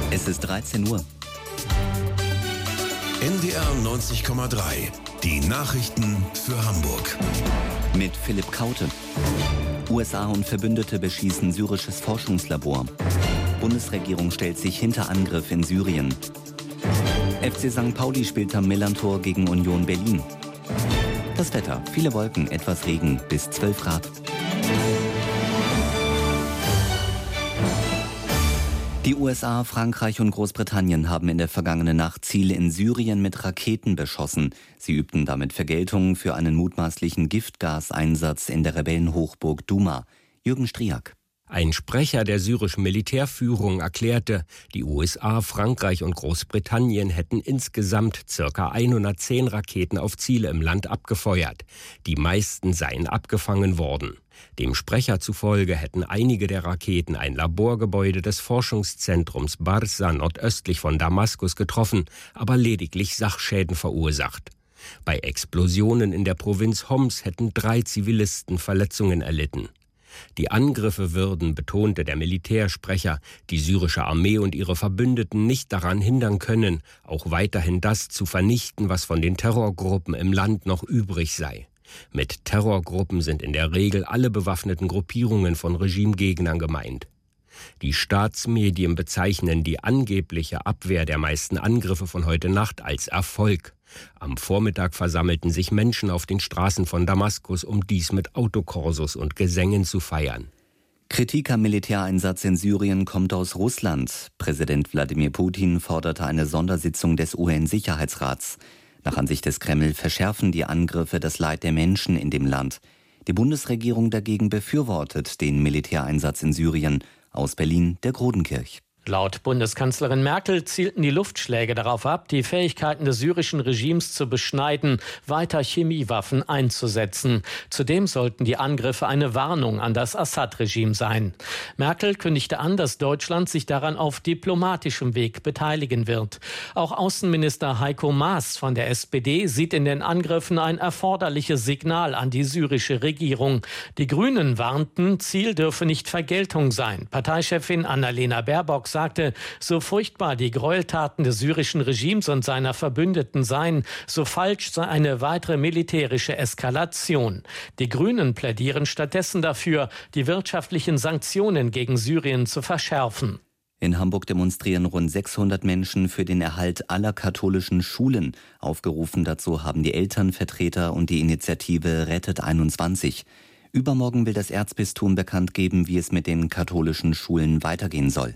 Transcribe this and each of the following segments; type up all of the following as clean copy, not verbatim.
Es ist 13 Uhr. NDR 90,3. Die Nachrichten für Hamburg. Mit Philipp Kaute. USA und Verbündete beschießen syrisches Forschungslabor. Bundesregierung stellt sich hinter Angriff in Syrien. FC St. Pauli spielt am Millerntor gegen Union Berlin. Das Wetter: viele Wolken, etwas Regen, bis 12 Grad. Die USA, Frankreich und Großbritannien haben in der vergangenen Nacht Ziele in Syrien mit Raketen beschossen. Sie übten damit Vergeltung für einen mutmaßlichen Giftgaseinsatz in der Rebellenhochburg Duma. Jürgen Striak. Ein Sprecher der syrischen Militärführung erklärte, die USA, Frankreich und Großbritannien hätten insgesamt ca. 110 Raketen auf Ziele im Land abgefeuert. Die meisten seien abgefangen worden. Dem Sprecher zufolge hätten einige der Raketen ein Laborgebäude des Forschungszentrums Barsa nordöstlich von Damaskus getroffen, aber lediglich Sachschäden verursacht. Bei Explosionen in der Provinz Homs hätten 3 Zivilisten Verletzungen erlitten. Die Angriffe würden, betonte der Militärsprecher, die syrische Armee und ihre Verbündeten nicht daran hindern können, auch weiterhin das zu vernichten, was von den Terrorgruppen im Land noch übrig sei. Mit Terrorgruppen sind in der Regel alle bewaffneten Gruppierungen von Regimegegnern gemeint. Die Staatsmedien bezeichnen die angebliche Abwehr der meisten Angriffe von heute Nacht als Erfolg. Am Vormittag versammelten sich Menschen auf den Straßen von Damaskus, um dies mit Autokorsos und Gesängen zu feiern. Kritik am Militäreinsatz in Syrien kommt aus Russland. Präsident Wladimir Putin forderte eine Sondersitzung des UN-Sicherheitsrats. Nach Ansicht des Kreml verschärfen die Angriffe das Leid der Menschen in dem Land. Die Bundesregierung dagegen befürwortet den Militäreinsatz in Syrien. Aus Berlin der Grodenkirch. Laut Bundeskanzlerin Merkel zielten die Luftschläge darauf ab, die Fähigkeiten des syrischen Regimes zu beschneiden, weiter Chemiewaffen einzusetzen. Zudem sollten die Angriffe eine Warnung an das Assad-Regime sein. Merkel kündigte an, dass Deutschland sich daran auf diplomatischem Weg beteiligen wird. Auch Außenminister Heiko Maas von der SPD sieht in den Angriffen ein erforderliches Signal an die syrische Regierung. Die Grünen warnten, Ziel dürfe nicht Vergeltung sein. Parteichefin Annalena Baerbock sagte, so furchtbar die Gräueltaten des syrischen Regimes und seiner Verbündeten seien, so falsch sei eine weitere militärische Eskalation. Die Grünen plädieren stattdessen dafür, die wirtschaftlichen Sanktionen gegen Syrien zu verschärfen. In Hamburg demonstrieren rund 600 Menschen für den Erhalt aller katholischen Schulen. Aufgerufen dazu haben die Elternvertreter und die Initiative Rettet 21. Übermorgen will das Erzbistum bekannt geben, wie es mit den katholischen Schulen weitergehen soll.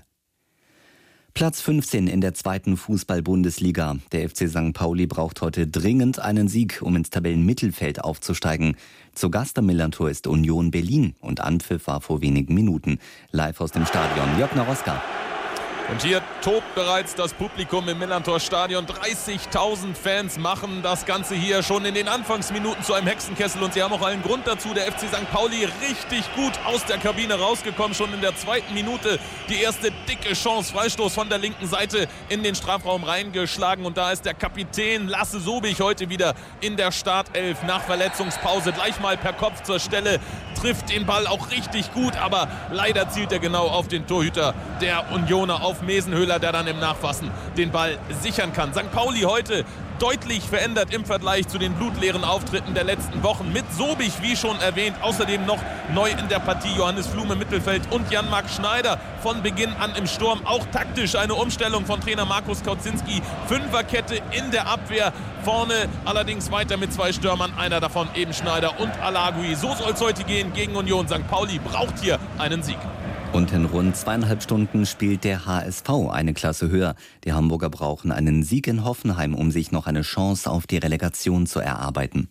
Platz 15 in der 2. Fußball-Bundesliga. Der FC St. Pauli braucht heute dringend einen Sieg, um ins Tabellenmittelfeld aufzusteigen. Zu Gast am Millerntor ist Union Berlin und Anpfiff war vor wenigen Minuten. Live aus dem Stadion, Jörg Naroska. Und hier tobt bereits das Publikum im Millerntor-Stadion. 30.000 Fans machen das Ganze hier schon in den Anfangsminuten zu einem Hexenkessel. Und sie haben auch allen Grund dazu. Der FC St. Pauli richtig gut aus der Kabine rausgekommen. Schon in der 2. Minute die erste dicke Chance. Freistoß von der linken Seite in den Strafraum reingeschlagen. Und da ist der Kapitän Lasse Sobich heute wieder in der Startelf nach Verletzungspause. Gleich mal per Kopf zur Stelle. Trifft den Ball auch richtig gut. Aber leider zielt er genau auf den Torhüter der Unioner, auf Mesenhöhler, der dann im Nachfassen den Ball sichern kann. St. Pauli heute deutlich verändert im Vergleich zu den blutleeren Auftritten der letzten Wochen. Mit Sobich, wie schon erwähnt, außerdem noch neu in der Partie Johannes Flum im Mittelfeld und Jan-Marc Schneider von Beginn an im Sturm. Auch taktisch eine Umstellung von Trainer Markus Kauzinski. Fünferkette in der Abwehr, vorne allerdings weiter mit 2 Stürmern, einer davon eben Schneider und Alagui. So soll es heute gehen gegen Union. St. Pauli braucht hier einen Sieg. Und in rund 2,5 Stunden spielt der HSV eine Klasse höher. Die Hamburger brauchen einen Sieg in Hoffenheim, um sich noch eine Chance auf die Relegation zu erarbeiten.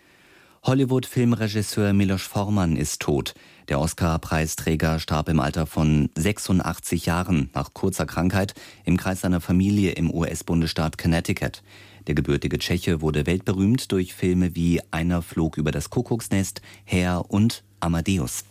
Hollywood-Filmregisseur Milos Forman ist tot. Der Oscar-Preisträger starb im Alter von 86 Jahren nach kurzer Krankheit im Kreis seiner Familie im US-Bundesstaat Connecticut. Der gebürtige Tscheche wurde weltberühmt durch Filme wie Einer flog über das Kuckucksnest, Hair und Amadeus.